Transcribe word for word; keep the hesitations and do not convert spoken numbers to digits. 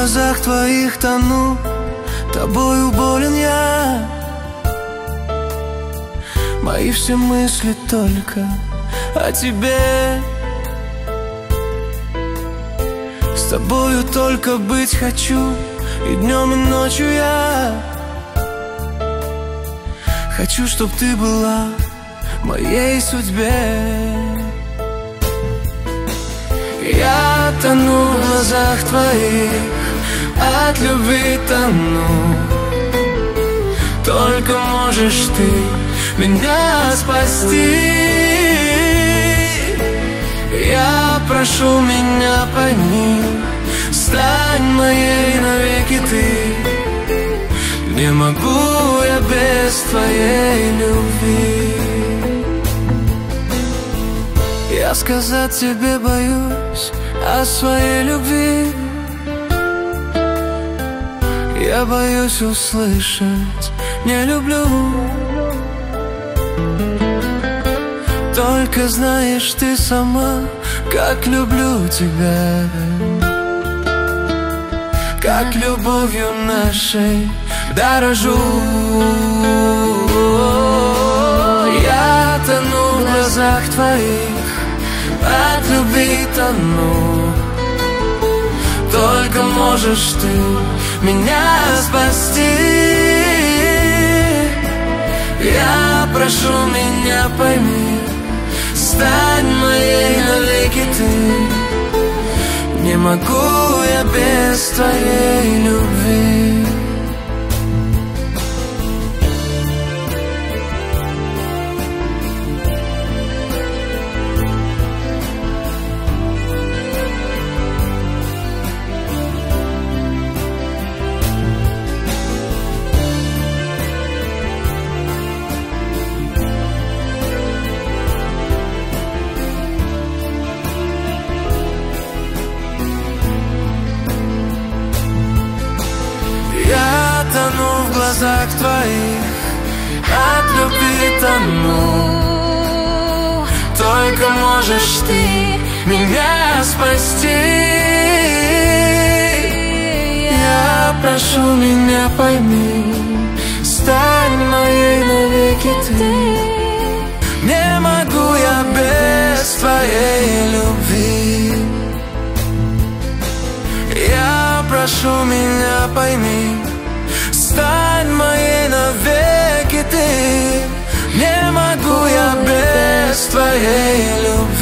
глазах твоих тону, тобою болен я. Мои все мысли только о тебе. С тобою только быть хочу, и днем, и ночью я хочу, чтоб ты была в моей судьбе. Я тону в глазах твоих, от любви тону. Только можешь ты меня спасти. Я прошу, меня пойми, стань моей навеки ты. Не могу я без твоей любви. Я сказать тебе боюсь о своей любви. Я боюсь услышать «не люблю». Только знаешь ты сама, как люблю тебя, как любовью нашей дорожу. Я тону в глазах твоих, от любви тону. Только можешь ты меня спасти. Я прошу, меня пойми, стань моей навеки ты. Не могу я без твоей любви. Тону в глазах твоих, от любви тону. Только можешь ты меня спасти. Я прошу, меня пойми, стань моей навеки ты. Не могу я без твоей любви. Я прошу, меня пойми, стань моей навеки ты. Не могу я без твоей любви.